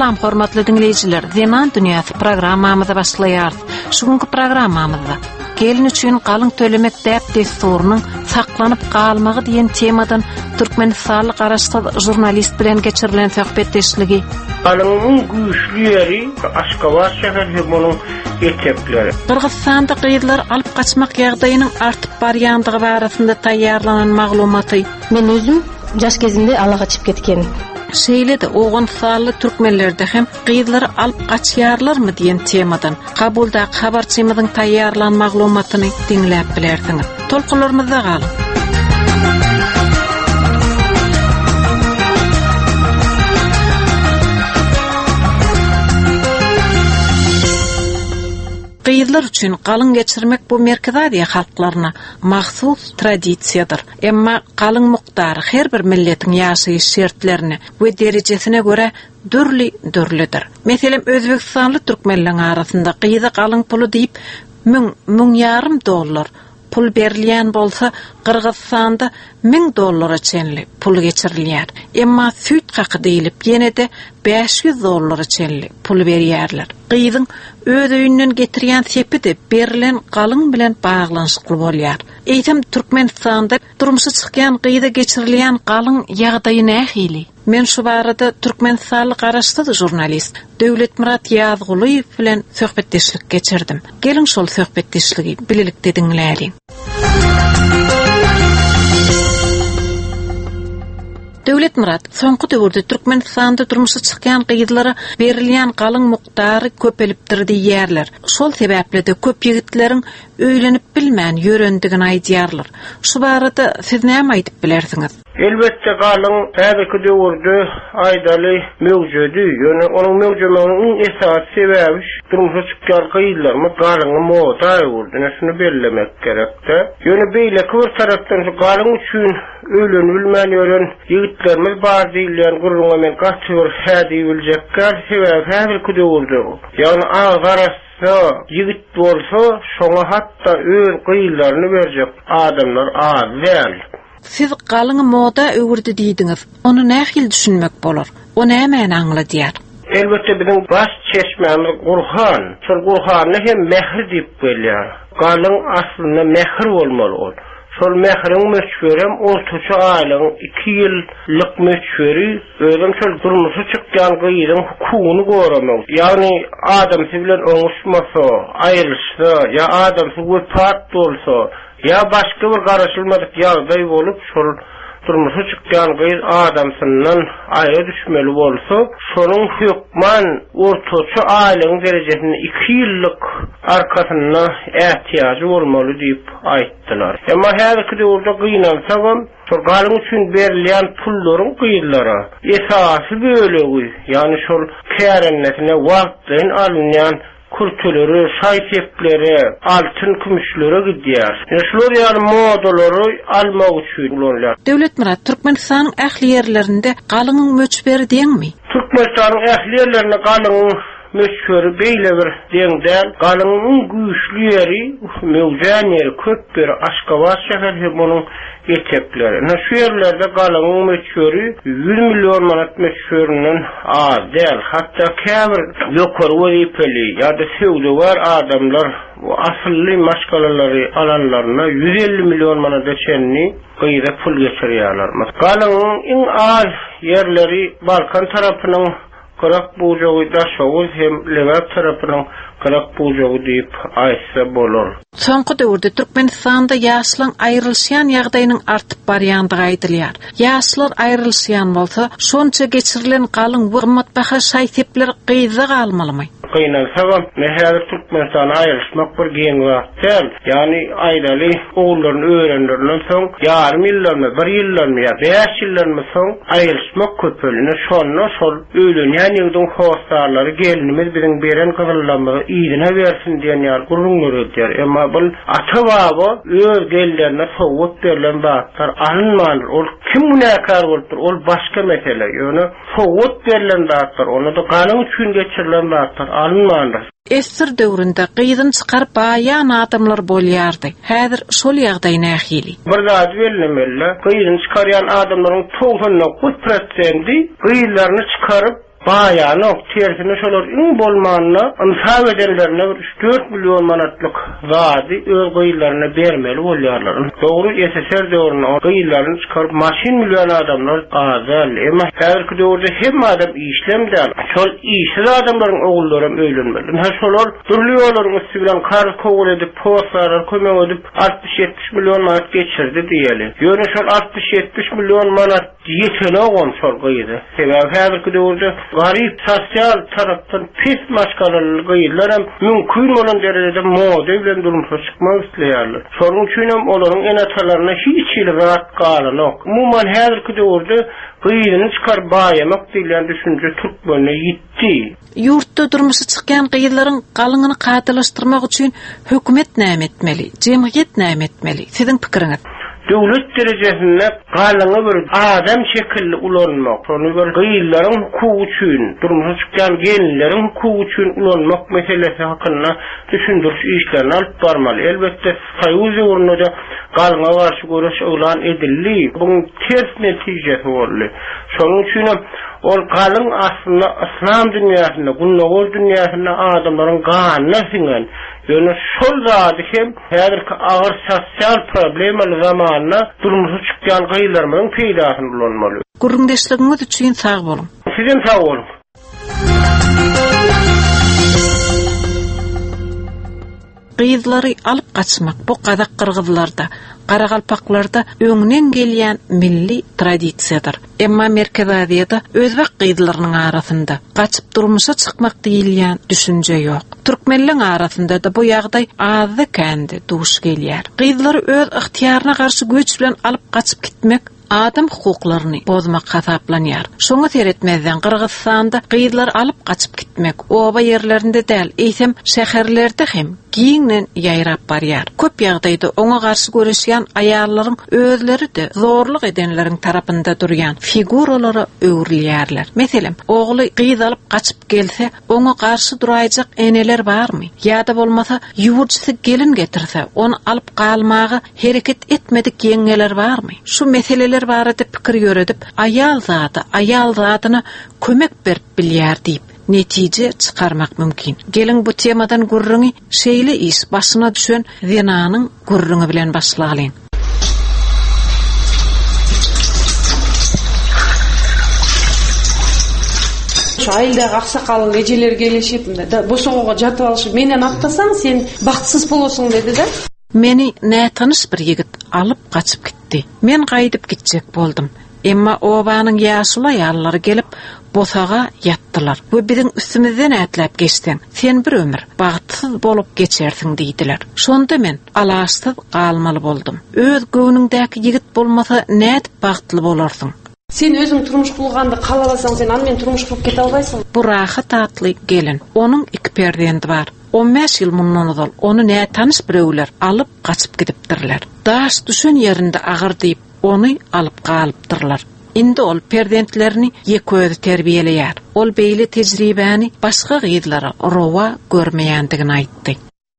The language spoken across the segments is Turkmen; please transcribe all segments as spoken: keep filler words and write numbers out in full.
Salam hormatly dinleyijiler. Zaman Dünyasy programmamyzy başlaýar. Şugunky programmamyzda gelin üçin galyň tölemek däp desturunyň saklanyp galmagy diýen temadan Türkmenistanlyk araşdyrma jurnalist bilen geçirilen söhbetdeşligi. Galynyň güýçli ýeri Aşgabat şäherinde munyň ýetepleri. Kırgızstanda gyýdylar alyp gaçmak ýagdaýynyň artyp barýandygy barasynda taýýarlanan maglumaty. Men özüm jaş kezimde ala gaçyp ketken. Şeýlede oğun sağlı Türkmenlerde hem gyýdylary alyp gaçýarlarmy diýen temadan kabulda habarçymyzyň taýýarlan maglumatyny dinläp bilersiňiz. Tolkunlarymyzda galyň. Gyýdylar üçin galyň geçirmek bu Merkez Aziýa halklaryna mahsus tradisiýadyr. Emma galyň mukdary her bir milletiň ýaşaýyş şertlerini we derejesine göre dürli dürlidir. Meselem Özbekistanly türkmenliň arasynda gyýdy galyň pulu diýip müň müň ýarym dollar pul berilýän bolsa, Kırgızstanda ming dollara çenli pul geçirilýär. Emma süýt haky diýilip ýene-de beş yüz dollara çenli pul berýärler. Gyýdyň öz öýünden getirýän sepi de berilen galyň bilen baglanyşykly bolýar. Eýtem Türkmenistanda durmuşy çykýan gyýda geçirilýän galyň ýagdaýy nähili? Men şu barada Türkmenistanlyk araşdyrma jurnalist Döwletmurat Ýazgulyýew bilen söhbetdeşlik geçirdim. Gelin şol söhbetdeşligi bilelikde dinläýin. Döwletmurat soňky döwürde Türkmenistanda durmuşy çykýan gyýdylara berilýän galyň mukdary köpelipdir diýýärler. Şol sebäple de köp ýigitleriň öýlenip bilmän ýörendigini aýdýarlar. Şu barada siz näme aýdyp bilersiňiz? Elbette galyň häzirki döwürde aýdaly mewjudi, ýöne onuň mewjudlygynyň esas sebäbi durmuşy çykýan gyýdylarmy galyň moda ýurduny şunu bellemek gerekde. Ýöne beýle bir tarapdan şu galyň üçin öýlenip bilmän ýören ýigitlerimiz bar diýilýän gurulma men gaçyr hädi biljekler sebäbi häzirki döwürde. Ýani agaras ýigit bolsa şoňa hatda öň gyýlaryny berjek adamlar az däl. Siz galyň moda öwürdi diýdiňiz. Onu nähil düşünmek bolar? O nämäni aňladýar? Elbette bizim baş çeşmemiz Gurhan. Şol Gurhanyny hem mehr diýip bilýär. Galyň aslynda mehr bolmaly ol. Şol mehriň meşgurem ortaça aýlyň iki ýyllyk meşguri özüm şol durmuşy çykýan gyýdyň hukugyny goramak. Ýagny adam bilen oňuşmasa, aýrylşsa, ýa adam wefat bolsa, ýa başga bir garaşylmadyk ýagdaý bolup şol durmuşy çykýan gyýdy adamsyndan aýra düşmeli bolsa, şonuň hükman ortaça aýlyň derejesinde iki ýyllyk arkasyna ähtiýajy bolmaly diýip aýtdylar. Emma häzirki döwürde gynalsagam, şol galyň üçin berilýän pullaryň gyýdylara esasy bölegi, ýani şol kärennetine wagtyn alynýan kurtulary, şaýtepleri, altyn kümüşlere gidýär. Şular ýani modalary almak üçin bolýar. Döwletmurat Türkmenistanyň ähli ýerlerinde galynyň möçberi diýenmi? Türkmenistanyň ähli ýerlerinde galynyň möçberi beýle bir deňdäl, galynyň güýçli ýeri, mewjän ýeri köp bir Aşgabat şäherinde munyň ýetepleri. Şu ýerlerde galynyň möçberi yüz milyon manat möçberinden az däl. Hatda käbir ýokary wezipeli ýa-da sewdewar adamlar bu asly maşgalalary alanlaryna yüz elli milyon manat geçenni gyýda pul geçirýärler. Galynyň iň az ýerleri Balkan tarapynyň Kırak bujağı da şoğuz hem Levap tarafının kırak bujağı deyip aýtsa bolar. Soňky döwürde Türkmenistanda ýaşlaryň aýrylşýan ýagdaýynyň artyp barýandygy aýdylýar. Ýaşlar aýrylşýan bolsa, şonça geçirilen galyň gymmatbaha şaýtepler gyýda galmalymy? Gynalsagam, nähäzir Türkmenistan aýrylşmak bir giň wagtdan, ýani aýdaly oglaryny öýrendirden soň, ýarym ýyllarmy, bir ýyllarmy, ýa beş ýyllarmy soň aýrylşmak köpelini şonda şol öýlenýän ýygdyň howstarlary gelinimiz biziň beren gyzyllamygy ýygyna bersin diýen ýar gurulmaly edýär. Emma bu ata-baba öz gellerine sowut berilen bagtlar alınmaýar. Ol kim günäkar bolupdyr? Ol başga mesele. Ýöne sowut berilen bagtlar, onu da galyň üçin geçirilen bagtlar alınmaýar. Esir döwründe gyýdyn çykaryp baýan adamlar bolýardy. Häzir şol ýagdaý nähili? Bir zat bilinmeli. Gyýdyn çykarýan adamlaryň togsany dokuz prosenti gyýlaryny çykaryp baýany tersine şolar iň bolmanyna ymsal edenlerine üç dört milyon manatlyk zady öz gyýlaryna bermeli bolýarlar. Dogry S S R döwründe gyýlaryny çykaryp maşin milyon adamlar azal. Emma häzirki döwürde hem adam işlemden, şol işsiz adamlaryň ogullary öýlenmeli. Ha şolar durly ýollaryň üstü bilen kar kowul edip, postlar kömek edip altmış yetmiş milyon manat geçirdi diýeli. Ýöne şol altmış yetmiş milyon manat ýetene ogon şol gyýdy. Sebäbi häzirki döwürde garip sosial tarapdan pis maşgalaly gyýylar hem mümkin bolan derejede moda bilen durmuşa çykmak isleýärler. Şonuň üçin hem olaryň enatalaryna hiç ýyly rahat galanok. Umuman häzirki döwürde gyýyny çykar baýamak diýilen düşünje türkmenine ýitdi. Ýurtda durmuşa çykýan gyýylaryň galynyny gaýtalaşdyrmak üçin hökümet näme etmeli, jemgyýet näme etmeli? Siziň pikiriňiz? Döwlet derejesinde galyny bir adam şekilli ulanmak, şonu bir gyýylaryň hukuky üçin, durmuşa çykýan gelinleriň hukuky üçin ulanmak meselesi hakynda düşündiriş işlerini alyp barmaly. Elbetde Soýuz ýurtunda galyna garşy görüş elan edildi. Buň ters netijesi boldy. Şonuň üçin ol galyň aslynda İslam dünýäsinde, gunnawol dünýäsinde adamlaryň ganyna siňen ýöne şol zady hem häzirki agyr sosial problemler zamanına durmuşa çykýan gyýylarymyň peýdasyny bulanmaly. Gurrundeşligiňiz üçin sag bolun. Sizin sag bolun. Gyýyzlary alyp gaçmak bu gadak kyrgyzlarda, Garagalpaklarda öňünden gelýän milli tradisiýadyr. Emma Merkez Aziýada özbek gyýyzlarynyň arasynda gaçyp durmuşa çykmak diýilýän düşünje ýok. Türkmenliň arasynda da bu ýagdaý azdy kendi duş gelýär. Gyýyzlary öz ihtiýaryna garşy göç bilen alyp gaçyp gitmek adam hukuklaryny bozmak hasaplanýar. Şoňa seretmezden Kyrgyzstanda gyýyzlar alyp gaçyp gitmek oba ýerlerinde däl, eýsem şäherlerde hem giňden ýaýrap barýar. Köp ýagdaýda oňa garşy görüşýän aýallaryň özleri de zorluk edenleriň tarapynda durýan figuralary öwrilýärler. Meselem, ogly gyýyz alyp gaçyp gelse, oňa garşy duraýjak eneler barmy? Ýa-da bolmasa ýurtçysy gelin getirse, onu alyp galmagy hereket etmedik ýeňeler barmy? Şu meseleler barada pikir ýöredip, aýal zady, aýal zadyna kömek berip bilýär diýip netije çykarmak mümkin. Gelin bu temadan gurrungy şeýle iş başyna düşen zinanyň gurrungy bilen başlaýyn. Şu aýylda aksakal ejeler gelişip boşoňga jatyp alyşyp menden atlasaň sen baktsız bolasyň dedi de. Meni nä tanış bir ýigit alyp gaçyp gitdi. Men gaýdyp gitjek boldum. Emma obanyň ýaşly ýallary gelip bosaga ýatdylar. Bu biziň üstümizden ätlep geçsen, sen bir ömür bagtsyz bolup geçersiň diýdiler. Şonda men alaşsyz galmaly boldum. Öz göwnüňdäki ýigit bolmasa näde bagtly bolarsyň? Sen özüň turmuş kurgandy kalalasaň sen an men turmuş kurup kete albaýsyň. Bu rahat atly gelin. Onuň iki perdendi bar. on beş ýyl mundan ozal onu näde tanış birewler alyp gaçyp gidipdirler. Daş düşen ýerinde agyr diýip onu alyp galypdyrlar. Indi ol perdentlerini ýeközi terbiýeleýär. Ol beýle tejribäni başga gyýyzlara rowa görmeýändigini aýtdy.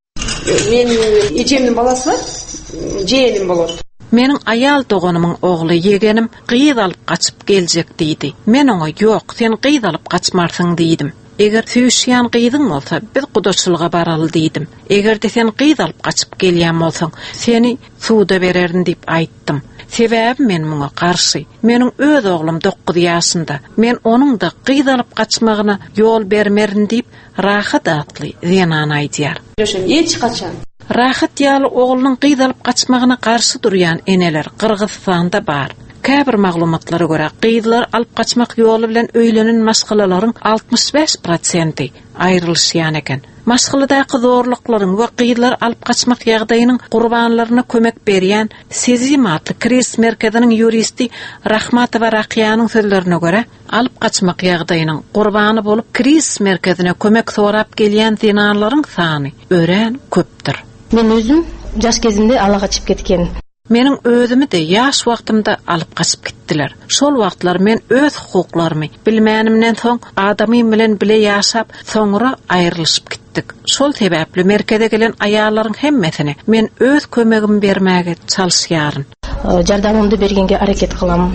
Men ejemniň balasy var, jeýenim bolar. Meniň aýal doganymyň ogly ýegenim gyýyz alyp gaçyp geljek diýdi. Men oňa ýok, sen gyýyz alyp gaçmarsyň diýdim. Eger süýşýän gyýyzyň bolsa, biz gudaçylyga baraly diýdim. Eger de sen gyýyz alyp gaçyp gelýän bolsaň, seni suwda bererdim diýip aýtdym. Sebäbi men muňa garşy. Meniň öz oglum dokuz ýaşynda. Men onuň da gyýyz alyp gaçmagyna ýol bermerin diýip rahat atly zenan aýdýar. Hiç kaçan. Rahat ýaly oglunyň gyýyz alyp gaçmagyna garşy durýan eneler Kyrgyzstanda bar. Käbir maglumatlara görä gyýyzlar alyp gaçmak ýoly bilen öýlenen maşgalalaryň altmış beş prosenti aýrylýan eken. Maşgaladaky zorluklaryň we gyýyzlar alyp gaçmak ýagdaýynyň gurbanlaryna kömek berýän Sezim atly kriz merkeziniň ýuristi Rahmatowa Rakyanyň sözlerine görä, alyp gaçmak ýagdaýynyň gurbany bolup kriz merkezine kömek sorap gelýän zinalaryň sany ören köpdür. Men özüm jaş kezimde ala gaçyp ketken. Meniň özümi de ýaş wagtymda alyp gaçyp gitdiler. Şol wagtlar men öz hukuklarymy bilmänimden soň adamy bilen bile ýaşap, soňra aýrylyşyp gitdik. Şol sebäpli merkeze gelen aýallaryň hemmesine men öz kömegimi bermäge çalyşýaryn. Jardamymdy bergenге hareket kılam.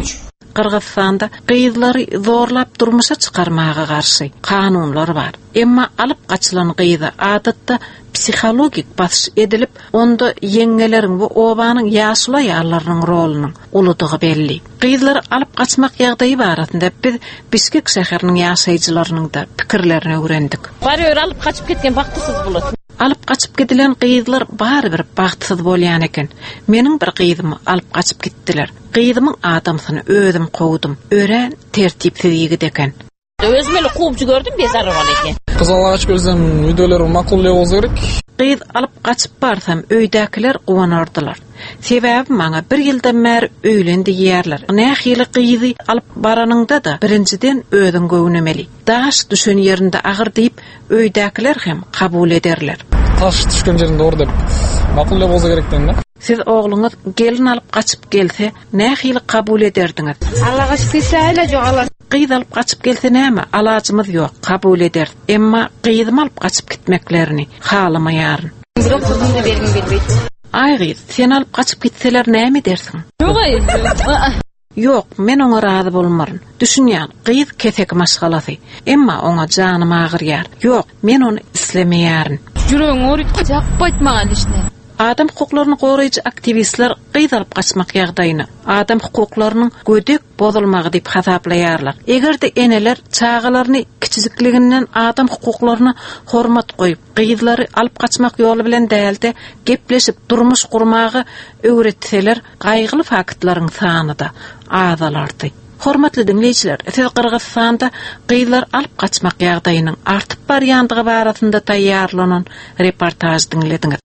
Qırgızstanda qyýdylary zorlap durmuşa çykarmaga garşy kanunlar bar. Emma alıp gaçylan qyýdy adatda psikologik basış edilip, onda yengelerin bu obanyň ýaşula ýarlarynyň rolunyň uludygy belli. Qyýdylar alıp gaçmak ýagdaýy baratynda biz Biskek şäheriniň ýaşaýjylarynyň da pikirlerini öwrendik. Barýar alıp gaçyp ketgen bagtysyz bolat. Alıp gaçyp gedilen qyýdylar bar bir bagtysyz bolýan eken. Meniň bir qyýdymy alıp gaçyp gitdiler. Qyýdymyň adamsyny özüm gowdum. Ören tertipsizligi eken. Özüm ele kuwup gördüm bezar bol eken. Kızal gaçyp gelsem üýdeler makul bolsa gerek. Qyýd alıp gaçyp barsam öýdäkiler guwanardylar. Sebäbi maňa bir ýyldan bäri öýlendi ýerler. Nähili qyýdy alyp baranyňda da birinciden özüň göwnemeli. Daş düşen ýerinde agyr diýip öýdäkiler hem kabul ederler. Taş düşen ýerinde or dep makul bolsa gerekden da. Siz ogluňyz gelin alyp gaçyp gelse nähili kabul ederdiňiz? Allaga şükür jok alar. Qyýdy alyp gaçyp gelse näme? Alajymyz ýok, kabul eder. Emma qyýdy alyp gaçyp gitmeklerini halamaýaryn. Birok bizde bergin berbeýdi. Aýgy, sen alyp gaçyp gitseler näme dersiň? Ýok aý. Ýok, men oňa razy bolmaryn. Düşünýän, qyýd kesek maşgalasy. Emma oňa janym agyrýar. Ýok, men ony islemeýärin. Ýüregiň oruýdy, jakpaýt maňa işne. Adam hukuklaryny goraýjy aktivistler qyýdy alyp gaçmak ýagdaýyny adam hukuklarynyň gödek bozulmagy diýip hasaplaýarlar. Egerde eneler çağalaryny kiçikliginden adam hukuklaryna hormat goýup, qyýdylary alyp gaçmak ýoly bilen dälde gepleşip durmuş gurmagy öwretseler, gaýgyly faktlaryň sany da azalardy. Hormatly dinleýijiler, siz Qırgızstanda qyýdylar alyp gaçmak ýagdaýynyň artyp barýandygy barasynda taýýarlanan reportaj dinlediňiz.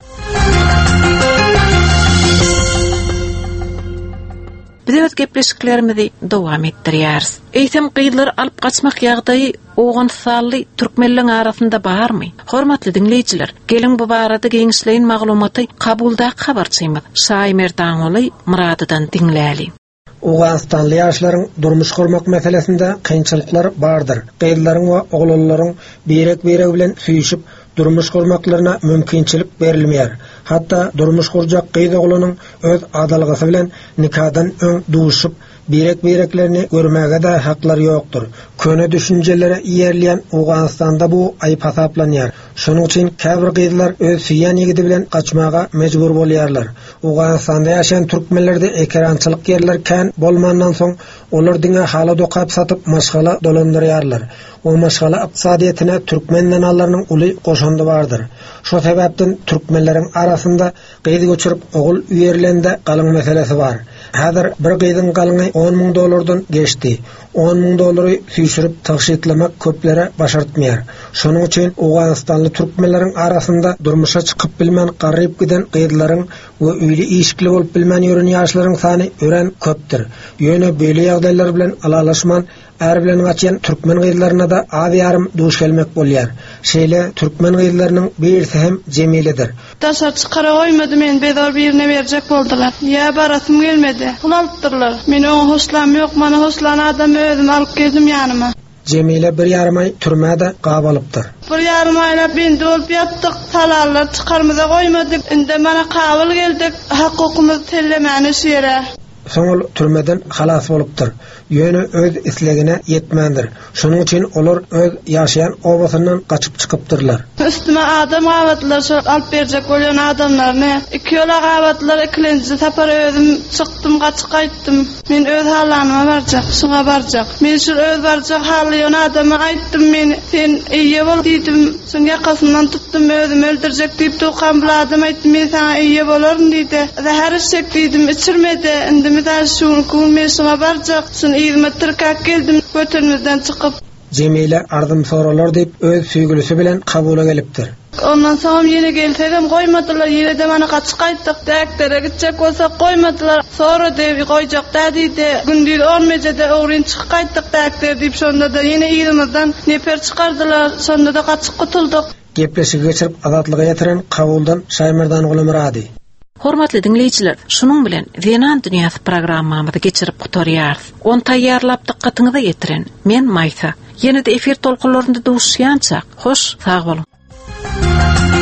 Biz gepleşiklerimizi dowam etdirýäris. Eýsem qyýdylar alyp gaçmak ýagdaýy Oğansally türkmenliň arasynda barmy? Hormatly dinleýijiler, gelin bu barada geňişleýin maglumaty kabulda habarçymyz. Şaýmerdan oly Muradydan dinläli. Oğanistanlı ýaşlaryň durmuş gurmak meselesinde kynçylyklar bardyr. Qyýdylaryň we oglalaryň berek-berek bilen süýüşip durmuş gurmaklaryna mümkinçilik berilmeýär. Hatta durmuş gurjak qyýdy oglunyň öz adalygy bilen nikadan öň duşup berek-bereklerini görmäge de haklar ýokdur. Köne düşünjelere ýerleýän Oğanistanda bu aýyp hasaplanýar. Şonuň üçin käbir qyýdylar öz süýýän ýigidi bilen gaçmaga mejbur bolýarlar. Oğanistanda ýaşaýan türkmenlerde ekrançylyk ýerler kän bolmandan soň olar diňe hala dokap satyp maşgala dolandyrýarlar. O maşgala ykdysadyetine türkmen nanallarynyň uly goşandy bardyr. Şo sebäpden türkmenleriň arasynda qyýdy göçürüp ogul üýerlende galyň meselesi bar. Häzir bir qyýdyň galyny on ming dollardan geçdi. on ming dollary süýşürip taşytlamak köplere başartmaýar. Şonuň üçin Oğanistanly türkmenleriň arasynda durmuşa çykyp bilmän garryp giden qyýdylaryň we üýli işikli bolup bilmän ýören ýaşlaryň sany ören köpdir. Ýöne beýle ýagdaýlar bilen alalaşman är bilen gaçan türkmen qyýdylaryna da az ýarym duş gelmek bolýar. Şeýle türkmen qyýdylarynyň birisi hem Jemiledir. Taşa çykara goýmady, men bedar birine berjek boldylar. Ýa barasym gelmedi. Pul alypdyrlar. Men oňa hoşlam ýok, mana hoşlan adam özüm alyp geldim ýanyma. Jemile bir ýarym aý türmäde gabalypdyr. Bir ýarym aýla ben dolup ýatdyk, talallar çykarmaza goýmadyk. Inde mana kabul geldik, hakykymyzy tellemäni şeýere. Soňul türmeden halas bolupdyr. Ýöne öz islegine ýetmändir. Şonuň üçin olar öz ýaşaýan obasyndan gaçyp çykypdyrlar. Üstüme adam gabatlar şol alyp berjek bolan adamlaryny iki ýola gabatlar ikilenji tapar özüm çykdym gaçyp gaýtdym. Men öz halanyma barjak, şuňa barjak. Men şu öz barjak haly ýona adama aýtdym, men sen eýe bol diýdim. Şoň ýakasyndan tutdym, özüm öldürjek diýip tokan bu adam aýtdy, men sana eýe bolaryn diýdi. Zäher içjek diýdim, içirmedi. Indimi da şuňy kul men şuňa barjak. Ýyzma Türkak geldim, götürmezden çykyp. Jemile ardım soralar diýip öz süýgülisi bilen kabula gelipdir. Ondan soň ýene gelsegem goýmadylar, ýere de mana gaçyp gaýtdyk, däktere gitjek bolsa goýmadylar. Sonra diýip goýjak da diýdi. Gündül on mejede öwrün çykyp gaýtdyk däktere diýip şonda da ýene ýyzymyzdan neper çykardylar, şonda da gaçyp gutuldyk. Gepleşigi geçirip azatlyga ýetiren kabuldan Şaýmerdan Gulmurady. Hormatly dinleýijiler, şunuň bilen Wenan dünýäsi programmamyzy geçirip gutarýarys. Onu taýýarlap dykkatyňyza ýetiren men Maýsa. Ýene-de efir tolkunlarynda duşýança, hoş, sag bolun.